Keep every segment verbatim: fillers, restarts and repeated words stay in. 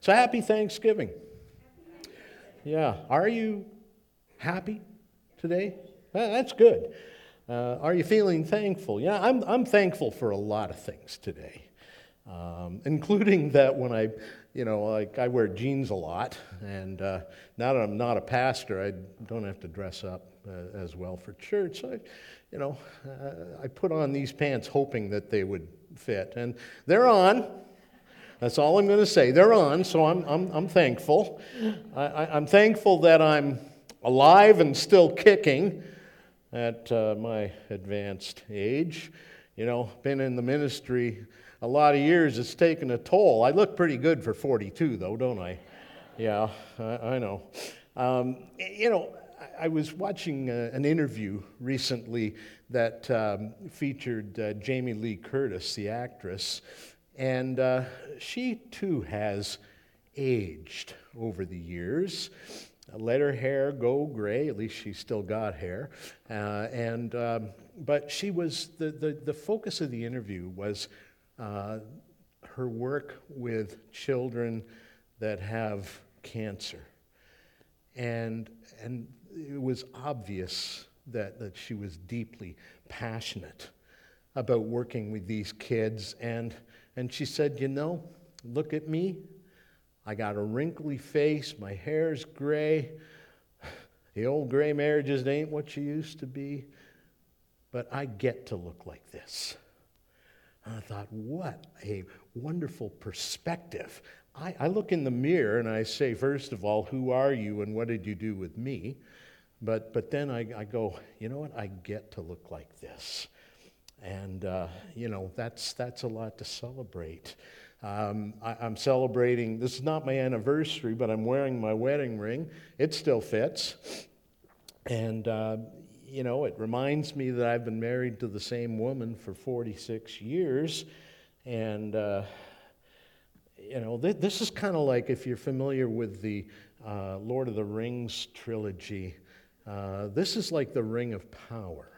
So happy Thanksgiving. Yeah, are you happy today? Uh, That's good. Uh, are you feeling thankful? Yeah, I'm, I'm thankful for a lot of things today, um, including that when I, you know, like I wear jeans a lot, and uh, now that I'm not a pastor, I don't have to dress up uh, as well for church. So I, you know, uh, I put on these pants hoping that they would fit, and they're on. That's all I'm going to say. They're on, so I'm, I'm, I'm thankful. I, I, I'm thankful that I'm alive and still kicking at uh, my advanced age. You know, been in the ministry a lot of years. It's taken a toll. I look pretty good for forty-two, though, don't I? Yeah, I, I know. Um, you know, I, I was watching uh, an interview recently that um, featured uh, Jamie Lee Curtis, the actress. And uh, she, too, has aged over the years. Let her hair go gray, at least she's still got hair. Uh, and um, But she was, the, the, the focus of the interview was uh, her work with children that have cancer. And, and it was obvious that, that she was deeply passionate about working with these kids. And And she said, you know, look at me. I got a wrinkly face. My hair's gray. The old gray mare just ain't what she used to be. But I get to look like this. And I thought, what a wonderful perspective. I, I look in the mirror and I say, first of all, who are you and what did you do with me? But, but then I, I go, you know what? I get to look like this. And, uh, you know, that's that's a lot to celebrate. Um, I, I'm celebrating, this is not my anniversary, but I'm wearing my wedding ring. It still fits. And, uh, you know, it reminds me that I've been married to the same woman for forty-six years. And, uh, you know, th- this is kind of like if you're familiar with the uh, Lord of the Rings trilogy. Uh, this is like the Ring of Power.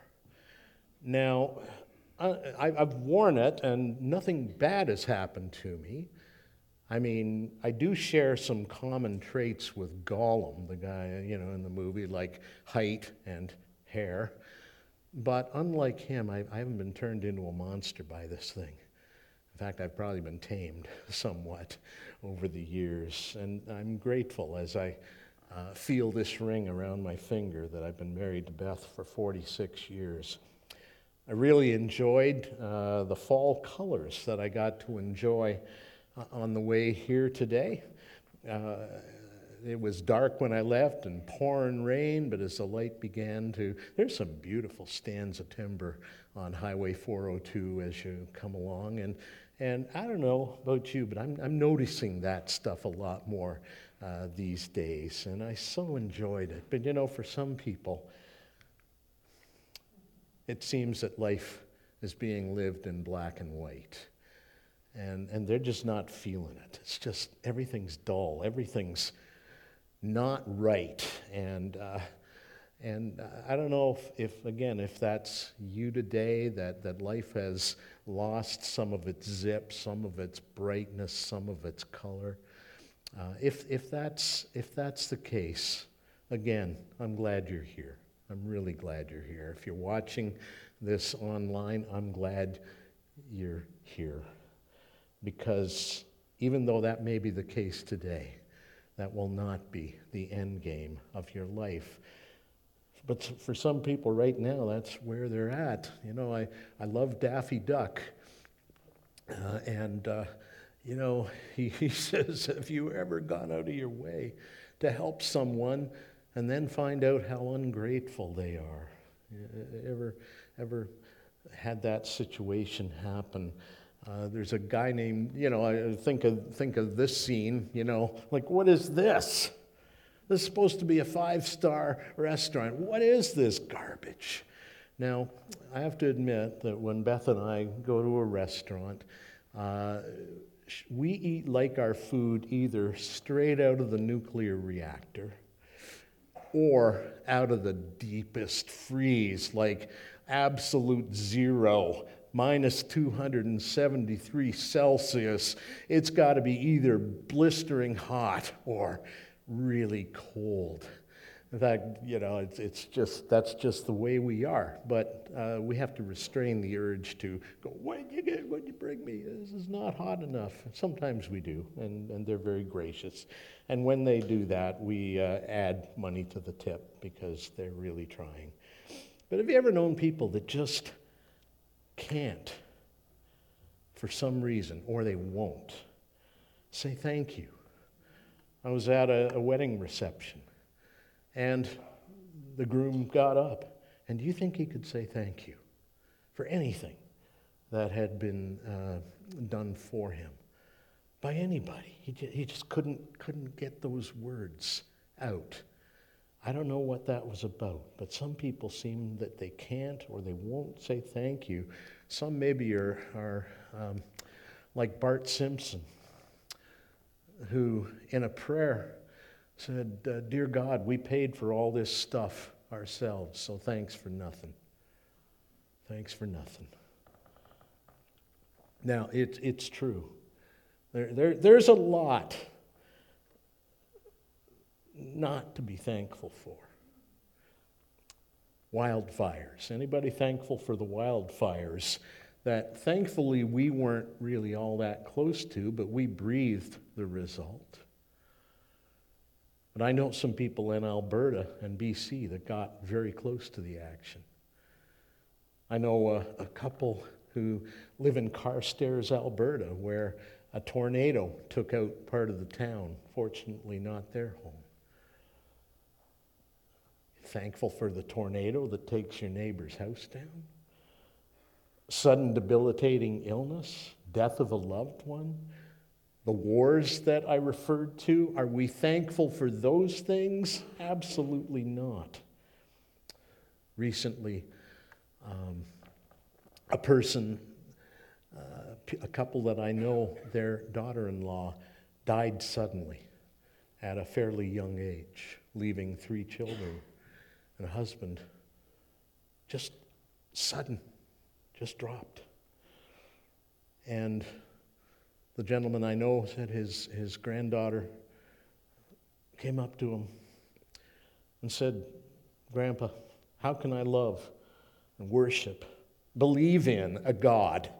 Now, I, I've worn it, and nothing bad has happened to me. I mean, I do share some common traits with Gollum, the guy, you know, in the movie, like height and hair. But unlike him, I, I haven't been turned into a monster by this thing. In fact, I've probably been tamed somewhat over the years. And I'm grateful as I uh, feel this ring around my finger that I've been married to Beth for forty-six years. I really enjoyed uh, the fall colors that I got to enjoy uh, on the way here today. Uh, it was dark when I left and pouring rain, but as the light began to, there's some beautiful stands of timber on Highway four oh two as you come along. And, and I don't know about you, but I'm, I'm noticing that stuff a lot more uh, these days. And I so enjoyed it. But you know, for some people, it seems that life is being lived in black and white. And, and they're just not feeling it. It's just, everything's dull. Everything's not right. And, uh, and I don't know if, if, again, if that's you today, that, that life has lost some of its zip, some of its brightness, some of its color. Uh, if, if, that's, if that's the case, again, I'm glad you're here. I'm really glad you're here. If you're watching this online, I'm glad you're here. Because even though that may be the case today, that will not be the end game of your life. But for some people right now, that's where they're at. You know, I, I love Daffy Duck. Uh, and, uh, you know, he, he says, have you ever gone out of your way to help someone and then find out how ungrateful they are? Ever, ever had that situation happen? Uh, there's a guy named, you know, I think of think of this scene, you know, like, what is this? This is supposed to be a five-star restaurant. What is this garbage? Now, I have to admit that when Beth and I go to a restaurant, uh, we eat like our food either straight out of the nuclear reactor or out of the deepest freeze, like absolute zero minus two hundred seventy-three Celsius, it's got to be either blistering hot or really cold. In fact, you know, it's, it's just, that's just the way we are. But uh, we have to restrain the urge to go, what did you get, what did you bring me? This is not hot enough. Sometimes we do, and, and they're very gracious. And when they do that, we uh, add money to the tip because they're really trying. But have you ever known people that just can't, for some reason, or they won't, say thank you? I was at a, a wedding reception, and the groom got up, and do you think he could say thank you for anything that had been uh, done for him by anybody? He just, he just couldn't couldn't get those words out. I don't know what that was about, but some people seem that they can't or they won't say thank you. Some maybe are, are um, like Bart Simpson, who in a prayer said, uh, Dear God, we paid for all this stuff ourselves, so thanks for nothing. Thanks for nothing. Now, it, it's true. There, there, there's a lot not to be thankful for. Wildfires. Anybody thankful for the wildfires that thankfully we weren't really all that close to, but we breathed the result? But I know some people in Alberta and B C that got very close to the action. I know a, a couple who live in Carstairs, Alberta, where a tornado took out part of the town. Fortunately, not their home. Thankful for the tornado that takes your neighbor's house down? Sudden debilitating illness? Death of a loved one? The wars that I referred to, are we thankful for those things? Absolutely not. Recently, um, a person, uh, a couple that I know, their daughter-in-law died suddenly at a fairly young age, leaving three children and a husband. Just sudden, just dropped. And the gentleman I know said his, his granddaughter came up to him and said, Grandpa, how can I love and worship, believe in a God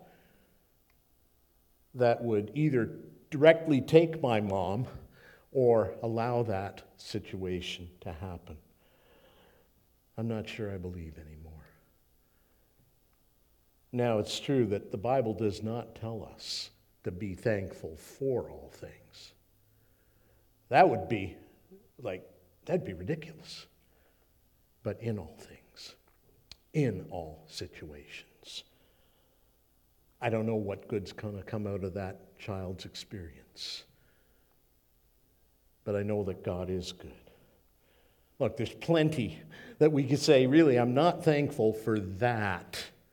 that would either directly take my mom or allow that situation to happen? I'm not sure I believe anymore. Now, it's true that the Bible does not tell us to be thankful for all things. That would be like, that'd be ridiculous. But in all things, in all situations. I don't know what good's going to come out of that child's experience. But I know that God is good. Look, there's plenty that we could say, really, I'm not thankful for that.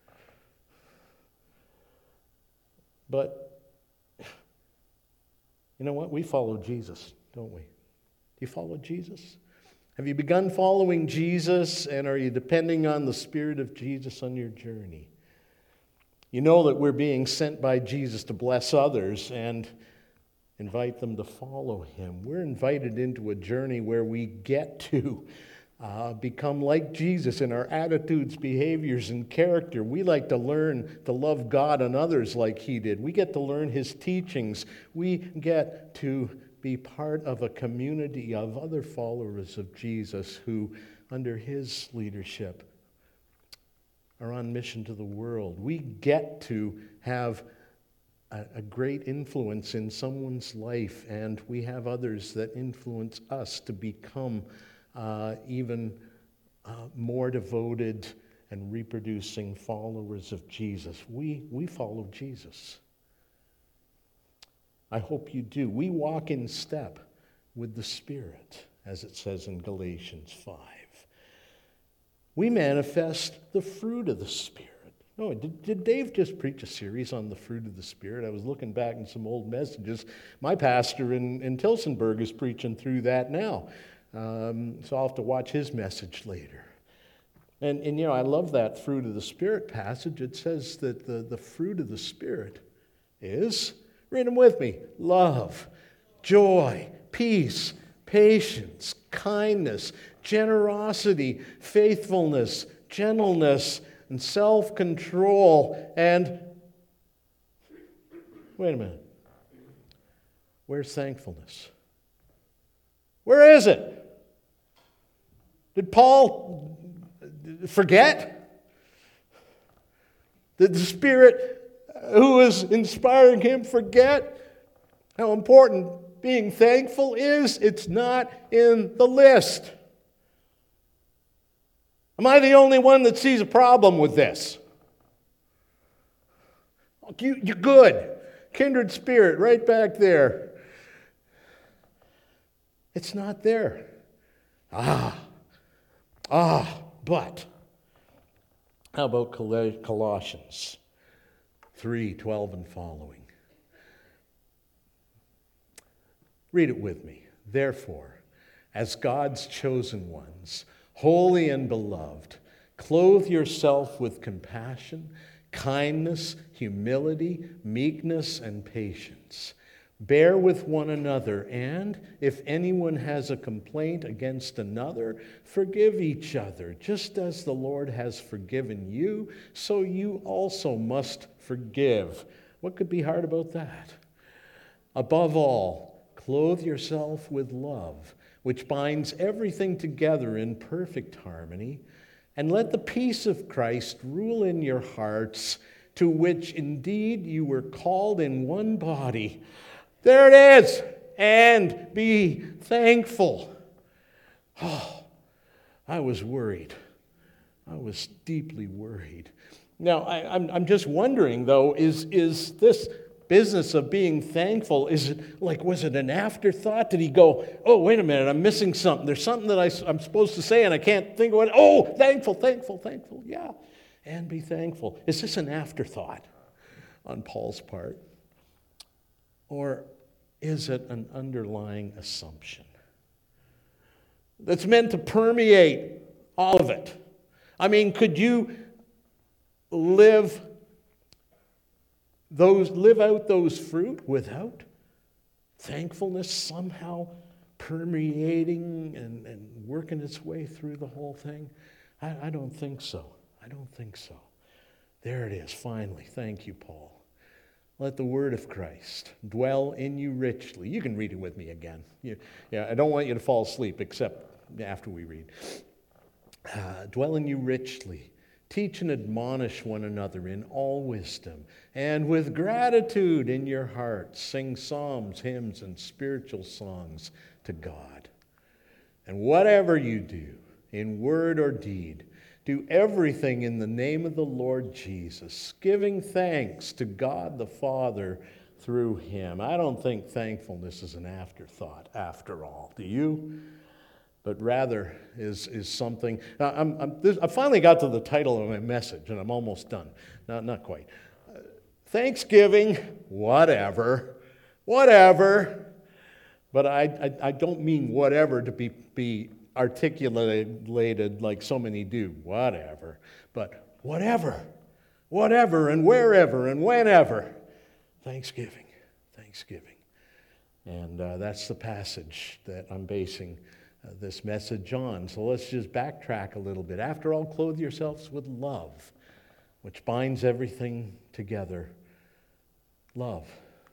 But you know what? We follow Jesus, don't we? Do you follow Jesus? Have you begun following Jesus, and are you depending on the Spirit of Jesus on your journey? You know that we're being sent by Jesus to bless others and invite them to follow Him. We're invited into a journey where we get to uh, become like Jesus in our attitudes, behaviors, and character. We like to learn to love God and others like He did. We get to learn His teachings. We get to be part of a community of other followers of Jesus who, under His leadership, are on mission to the world. We get to have a, a great influence in someone's life, and we have others that influence us to become uh, even uh, more devoted and reproducing followers of Jesus. We, we follow Jesus. I hope you do. We walk in step with the Spirit, as it says in Galatians five. We manifest the fruit of the Spirit. No, did, did Dave just preach a series on the fruit of the Spirit? I was looking back in some old messages. My pastor in, in Tilsonburg is preaching through that now. Um, so I'll have to watch his message later. And, and, you know, I love that fruit of the Spirit passage. It says that the, the fruit of the Spirit is, read them with me, love, joy, peace, patience, kindness, generosity, faithfulness, gentleness, and self-control. And, wait a minute, where's thankfulness? Where is it? Did Paul forget? Did the Spirit who was inspiring him forget how important being thankful is? It's not in the list. Am I the only one that sees a problem with this? You, you're good. Kindred spirit, right back there. It's not there. Ah, ah, but how about Colossians three twelve and following? Read it with me. Therefore, as God's chosen ones, holy and beloved, clothe yourself with compassion, kindness, humility, meekness, and patience. Bear with one another, and if anyone has a complaint against another, forgive each other. Just as the Lord has forgiven you, so you also must forgive. What could be hard about that? Above all, clothe yourself with love, which binds everything together in perfect harmony, and let the peace of Christ rule in your hearts, to which indeed you were called in one body. There it is. And be thankful. Oh, I was worried. I was deeply worried. Now, I, I'm, I'm just wondering, though, is, is this business of being thankful, is it like, was it an afterthought? Did he go, oh, wait a minute, I'm missing something. There's something that I, I'm supposed to say and I can't think of it. Oh, thankful, thankful, thankful. Yeah, and be thankful. Is this an afterthought on Paul's part? Or is it an underlying assumption that's meant to permeate all of it? I mean, could you live those live out those fruit without thankfulness somehow permeating and, and working its way through the whole thing? I, I don't think so. I don't think so. There it is, finally. Thank you, Paul. Let the word of Christ dwell in you richly. You can read it with me again. You, yeah, I don't want you to fall asleep except after we read. Uh, dwell in you richly. Teach and admonish one another in all wisdom, and with gratitude in your hearts, sing psalms, hymns, and spiritual songs to God. And whatever you do, in word or deed, do everything in the name of the Lord Jesus, giving thanks to God the Father through him. I don't think thankfulness is an afterthought after all. Do you? But rather is, is something. I'm, I'm, this, I finally got to the title of my message, and I'm almost done. Not, not quite. Uh, Thanksgiving, whatever, whatever. But I, I, I don't mean whatever to be, be articulated like so many do, whatever. But whatever, whatever, and wherever, and whenever. Thanksgiving, Thanksgiving. And uh, that's the passage that I'm basing Uh, this message on. So let's just backtrack a little bit. After all, clothe yourselves with love, which binds everything together. Love.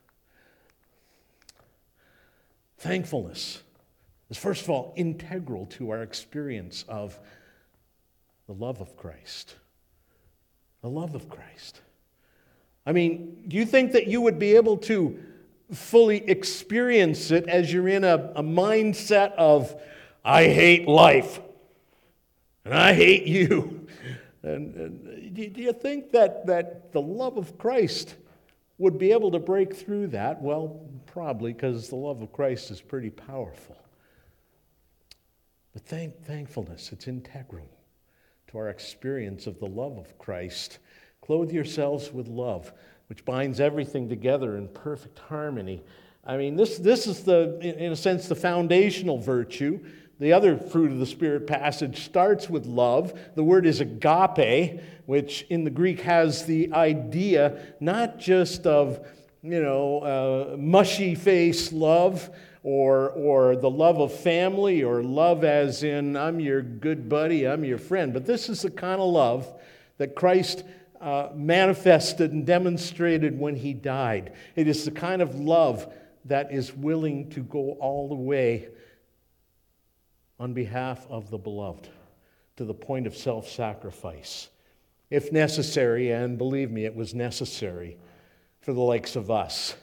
Thankfulness is, first of all, integral to our experience of the love of Christ. The love of Christ. I mean, do you think that you would be able to fully experience it as you're in a, a mindset of, I hate life, and I hate you? And, and do you think that, that the love of Christ would be able to break through that? Well, probably, because the love of Christ is pretty powerful. But thank, thankfulness, it's integral to our experience of the love of Christ. Clothe yourselves with love, which binds everything together in perfect harmony. I mean, this, this is, the, in a sense, the foundational virtue the other fruit of the Spirit passage starts with love. The word is agape, which in the Greek has the idea not just of, you know, uh, mushy face love, or or the love of family, or love as in I'm your good buddy, I'm your friend. But this is the kind of love that Christ uh, manifested and demonstrated when he died. It is the kind of love that is willing to go all the way on behalf of the beloved, to the point of self-sacrifice, if necessary, and believe me, it was necessary for the likes of us.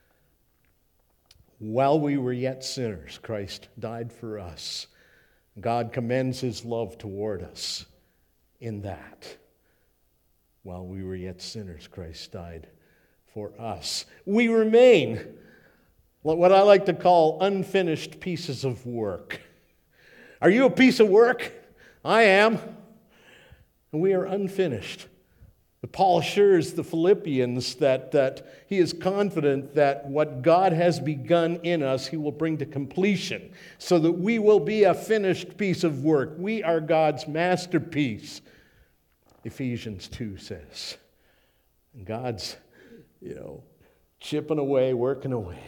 While we were yet sinners, Christ died for us. God commends his love toward us in that. While we were yet sinners, Christ died for us. We remain what I like to call unfinished pieces of work. Are you a piece of work? I am. And we are unfinished. But Paul assures the Philippians that, that he is confident that what God has begun in us, he will bring to completion, so that we will be a finished piece of work. We are God's masterpiece, Ephesians two says. And God's, you know, chipping away, working away,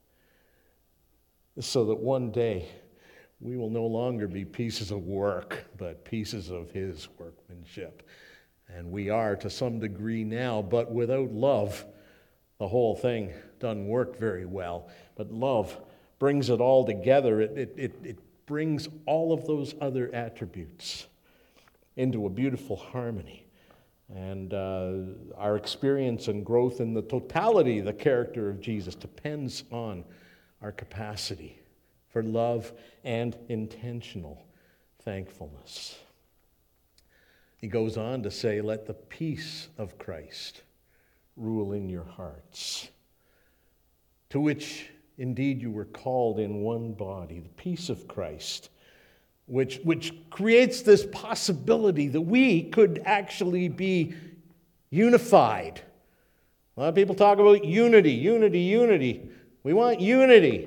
so that one day we will no longer be pieces of work, but pieces of his workmanship. And we are to some degree now, but without love, the whole thing doesn't work very well. But love brings it all together. It, it, it, it brings all of those other attributes into a beautiful harmony. And uh, our experience and growth in the totality of the character of Jesus depends on our capacity for love and intentional thankfulness. He goes on to say, let the peace of Christ rule in your hearts, to which indeed you were called in one body. The peace of Christ, which, which creates this possibility that we could actually be unified. A lot of people talk about unity, unity, unity. We want unity.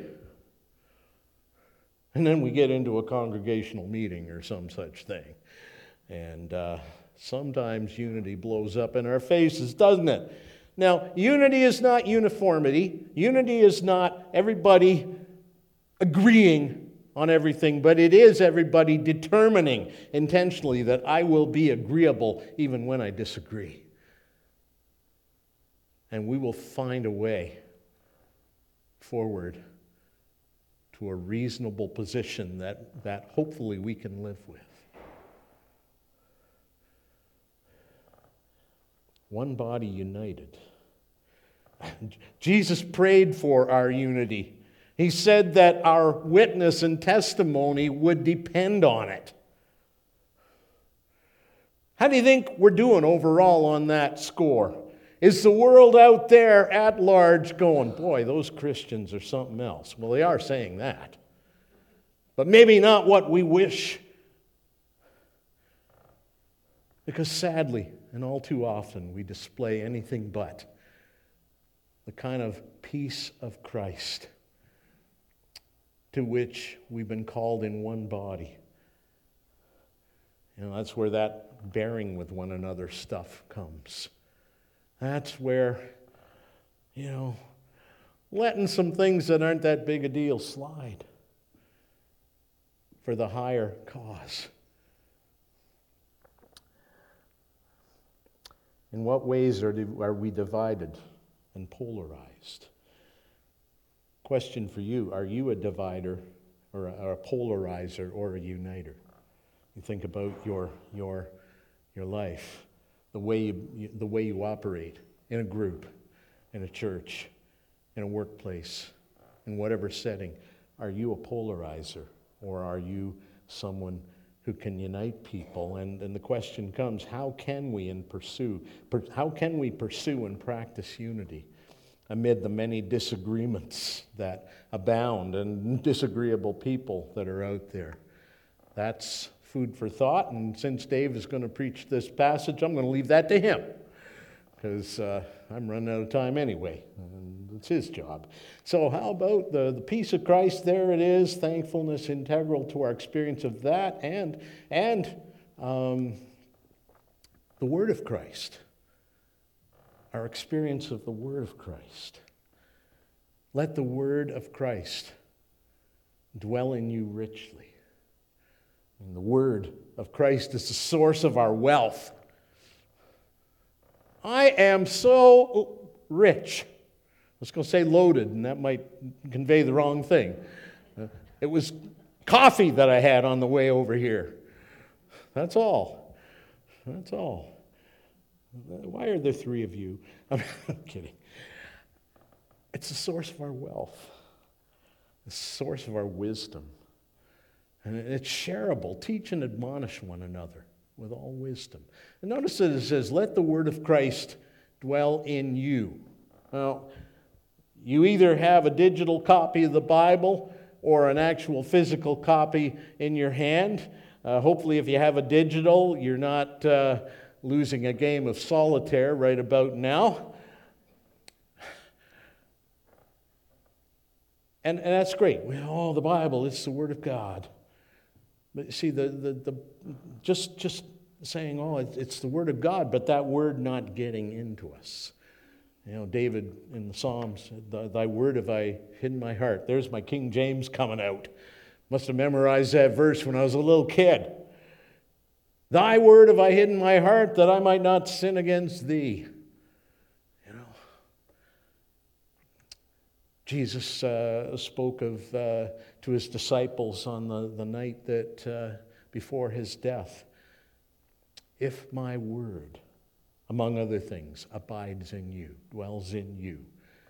And then we get into a congregational meeting or some such thing. And uh, sometimes unity blows up in our faces, doesn't it? Now, unity is not uniformity. Unity is not everybody agreeing on everything, but it is everybody determining intentionally that I will be agreeable even when I disagree. And we will find a way forward to a reasonable position that, that hopefully we can live with. One body united. Jesus prayed for our unity. He said that our witness and testimony would depend on it. How do you think we're doing overall on that score? Is the world out there at large going, boy, those Christians are something else? Well, they are saying that. But maybe not what we wish. Because sadly, and all too often, we display anything but the kind of peace of Christ to which we've been called in one body. You know, that's where that bearing with one another stuff comes. That's where, you know, letting some things that aren't that big a deal slide for the higher cause. In what ways are, are we divided and polarized? Question for you, are you a divider or a, or a polarizer or a uniter? You think about your, your, your life, the way you, the way you operate in a group, in a church, in a workplace, in whatever setting. Are you a polarizer or are you someone who can unite people? And, and the question comes, how can we and pursue, per, how can we pursue and practice unity amid the many disagreements that abound and disagreeable people that are out there? That's food for thought, and since Dave is going to preach this passage, I'm going to leave that to him, because uh, I'm running out of time anyway. And It's his job. So how about the, the peace of Christ? There it is. Thankfulness integral to our experience of that, and, and um, the Word of Christ. Our experience of the Word of Christ. Let the Word of Christ dwell in you richly. And the Word of Christ is the source of our wealth. I am so rich. I was going to say loaded, and that might convey the wrong thing. Uh, it was coffee that I had on the way over here. That's all. That's all. Why are there three of you? I'm kidding. It's the source of our wealth, the source of our wisdom. And it's shareable. Teach and admonish one another with all wisdom. And notice that it says, let the word of Christ dwell in you. Now, you either have a digital copy of the Bible or an actual physical copy in your hand. Uh, hopefully, if you have a digital, you're not uh, losing a game of solitaire right about now. And, and that's great. Oh, the Bible, it's the Word of God. But see, the, the, the just, just saying, oh, it's the Word of God, but that Word not getting into us. You know, David in the Psalms said, thy word have I hid in my heart. There's my King James coming out. Must have memorized that verse when I was a little kid. Thy word have I hid in my heart that I might not sin against thee. You know, Jesus uh, spoke of uh, to his disciples on the, the night that uh, before his death, if my word, among other things, abides in you, dwells in you,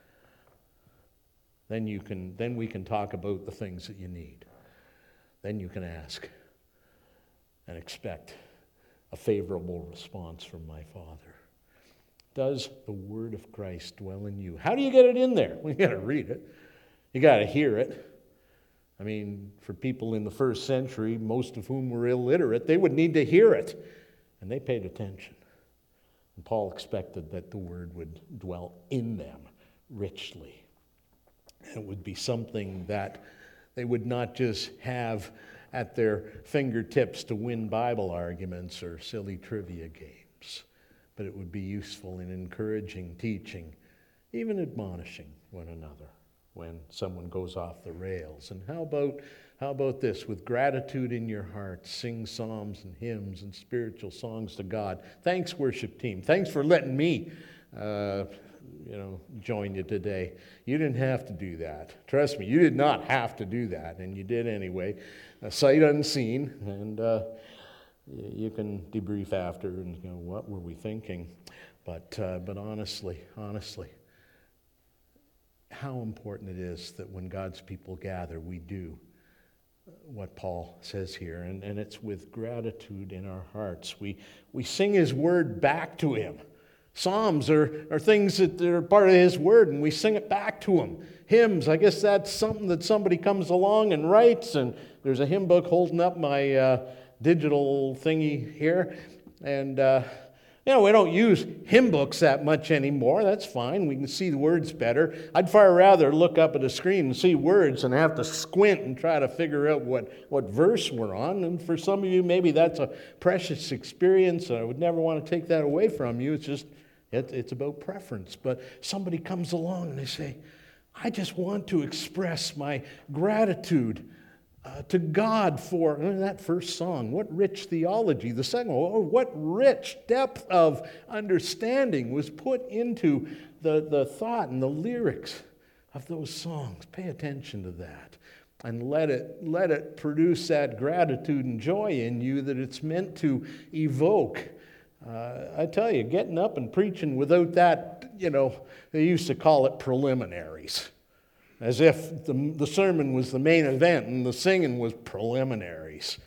then you can then we can talk about the things that you need. Then you can ask and expect a favorable response from my Father. Does the word of Christ dwell in you? How do you get it in there? Well, you got to read it. You got to hear it. I mean, for people in the first century, most of whom were illiterate, they would need to hear it. And they paid attention. And Paul expected that the word would dwell in them richly. And it would be something that they would not just have at their fingertips to win Bible arguments or silly trivia games, but it would be useful in encouraging, teaching, even admonishing one another when someone goes off the rails. And how about How about this? With gratitude in your heart, sing psalms and hymns and spiritual songs to God. Thanks, worship team. Thanks for letting me, uh, you know, join you today. You didn't have to do that. Trust me, you did not have to do that, and you did anyway. A sight unseen, and uh, you can debrief after and go, what were we thinking? But uh, but honestly, honestly, how important it is that when God's people gather, we do what Paul says here, and, and it's with gratitude in our hearts. We we sing his word back to him. Psalms are, are things that are part of his word, and we sing it back to him. Hymns, I guess that's something that somebody comes along and writes, and there's a hymn book holding up my uh, digital thingy here, and uh, you know, we don't use hymn books that much anymore. That's fine. We can see the words better. I'd far rather look up at a screen and see words and have to squint and try to figure out what, what verse we're on. And for some of you, maybe that's a precious experience. I would never want to take that away from you. It's just, it, it's about preference. But somebody comes along and they say, I just want to express my gratitude Uh, to God for uh, that first song. What rich theology. The second one, oh, what rich depth of understanding was put into the, the thought and the lyrics of those songs. Pay attention to that and let it, let it produce that gratitude and joy in you that it's meant to evoke. Uh, I tell you, getting up and preaching without that, you know, they used to call it preliminaries. As if the, the sermon was the main event and the singing was preliminaries.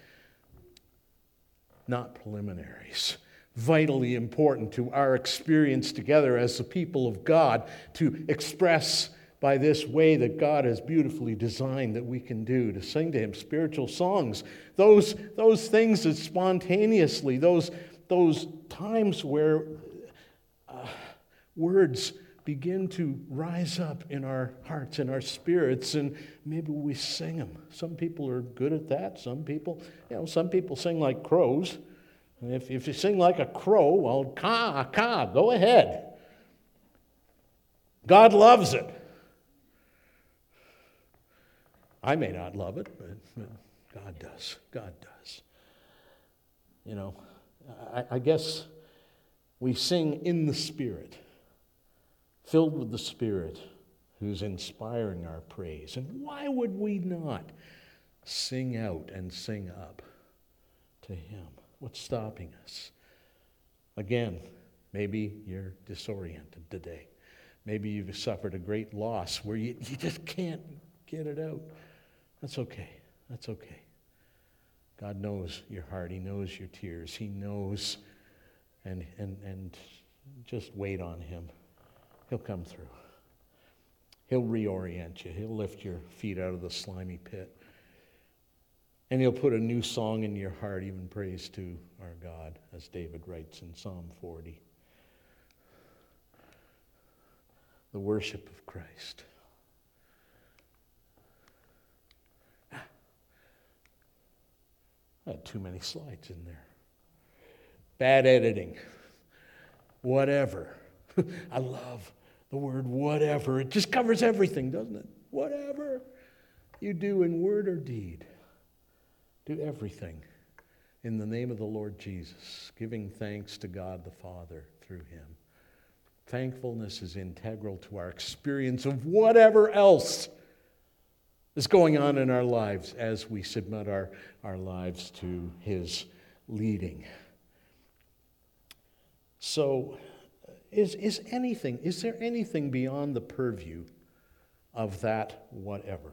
Not preliminaries. Vitally important to our experience together as the people of God to express by this way that God has beautifully designed that we can do, to sing to him spiritual songs. Those, those things that spontaneously, those, those times where uh, words begin to rise up in our hearts and our spirits, and maybe we sing them. Some people are good at that. Some people, you know, some people sing like crows. And if, if you sing like a crow, well, caw, caw, go ahead. God loves it. I may not love it, but, but God does. God does. You know, I, I guess we sing in the Spirit, filled with the Spirit who's inspiring our praise. And why would we not sing out and sing up to Him? What's stopping us? Again, maybe you're disoriented today. Maybe you've suffered a great loss where you, you just can't get it out. That's okay. That's okay. God knows your heart. He knows your tears. He knows, and and and just wait on Him. He'll come through. He'll reorient you. He'll lift your feet out of the slimy pit. And He'll put a new song in your heart, even praise to our God, as David writes in Psalm forty. The worship of Christ. I had too many slides in there. Bad editing. Whatever. I love the word whatever. It just covers everything, doesn't it? Whatever you do in word or deed, do everything in the name of the Lord Jesus, giving thanks to God the Father through Him. Thankfulness is integral to our experience of whatever else is going on in our lives as we submit our, our lives to His leading. So, is, is anything, is there anything beyond the purview of that whatever?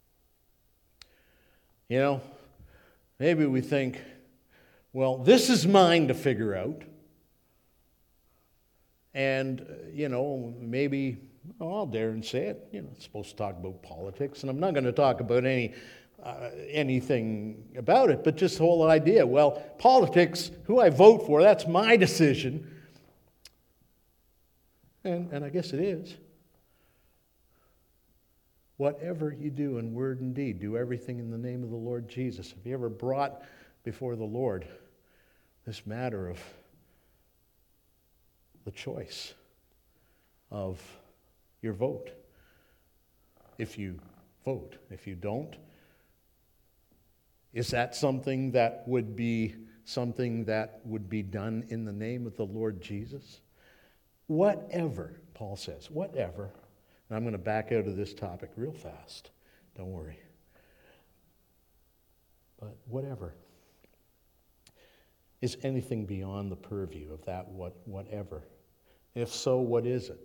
You know, maybe we think, well, this is mine to figure out. And, you know, maybe, oh, I'll dare and say it, you know, it's supposed to talk about politics, and I'm not going to talk about any uh, anything about it, but just the whole idea, well, politics, who I vote for, that's my decision. And, and I guess it is. Whatever you do in word and deed, do everything in the name of the Lord Jesus. Have you ever brought before the Lord this matter of the choice of your vote? If you vote, if you don't, is that something that would be something that would be done in the name of the Lord Jesus? Whatever, Paul says, whatever. And I'm going to back out of this topic real fast. Don't worry. But whatever. Is anything beyond the purview of that what whatever? If so, what is it?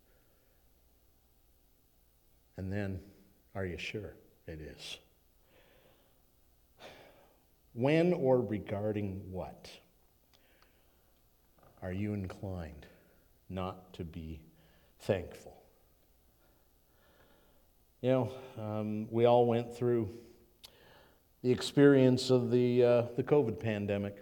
And then, are you sure it is? When or regarding what are you inclined not to be thankful? You know, um, we all went through the experience of the uh, the COVID pandemic.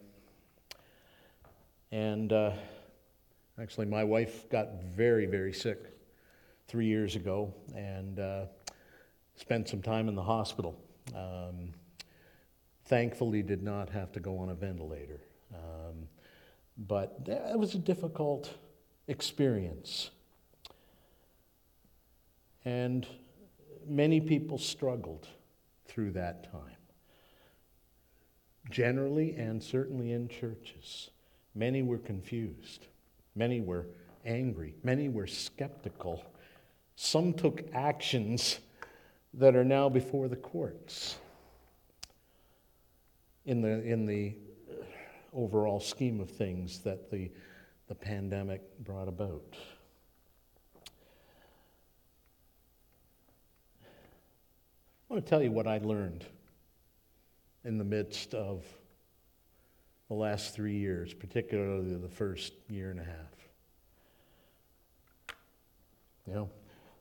And uh, actually, my wife got very, very sick three years ago and uh, spent some time in the hospital. Um, thankfully, did not have to go on a ventilator. Um, but it was a difficult experience. And many people struggled through that time. Generally, and certainly in churches. Many were confused. Many were angry. Many were skeptical. Some took actions that are now before the courts in the in the overall scheme of things that the, the pandemic brought about. I want to tell you what I learned in the midst of the last three years, particularly the first year and a half. You know,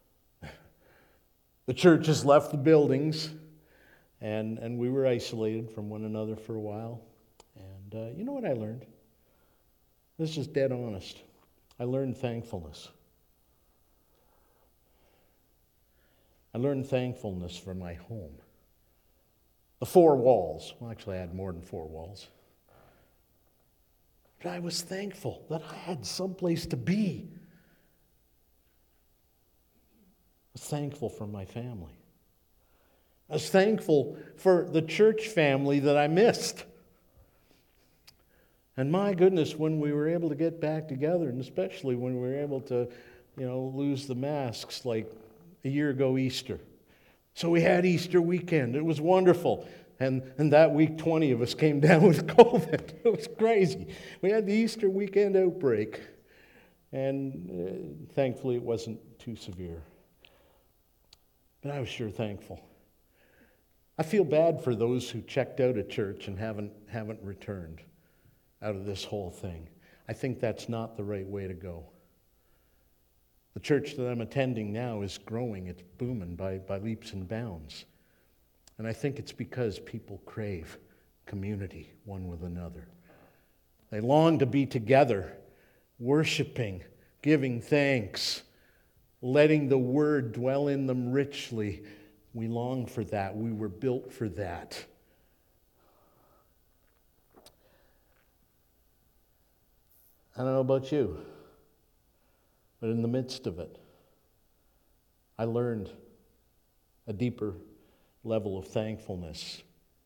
the church has left the buildings, and, and we were isolated from one another for a while. And uh, you know what I learned? This is dead honest. I learned thankfulness. I learned thankfulness for my home. The four walls. Well, actually, I had more than four walls. But I was thankful that I had someplace to be. I was thankful for my family. I was thankful for the church family that I missed. And my goodness, when we were able to get back together, and especially when we were able to, you know, lose the masks like a year ago Easter. So we had Easter weekend. It was wonderful. And, and that week, twenty of us came down with COVID. It was crazy. We had the Easter weekend outbreak. And uh, thankfully, it wasn't too severe. But I was sure thankful. I feel bad for those who checked out of church and haven't, haven't returned out of this whole thing. I think that's not the right way to go. The church that I'm attending now is growing. It's booming by, by leaps and bounds. And I think it's because people crave community one with another. They long to be together, worshiping, giving thanks, letting the Word dwell in them richly. We long for that. We were built for that. I don't know about you, but in the midst of it, I learned a deeper level of thankfulness.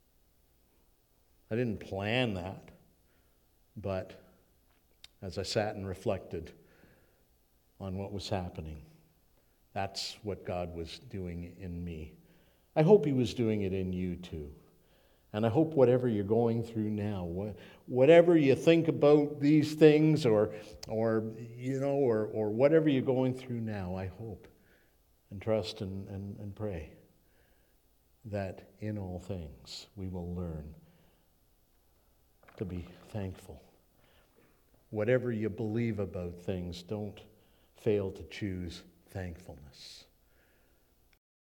I didn't plan that, but as I sat and reflected on what was happening, that's what God was doing in me. I hope He was doing it in you too. And I hope whatever you're going through now, whatever you think about these things, or, or you know, or, or whatever you're going through now, I hope and trust and, and, and pray that in all things we will learn to be thankful. Whatever you believe about things, don't fail to choose thankfulness.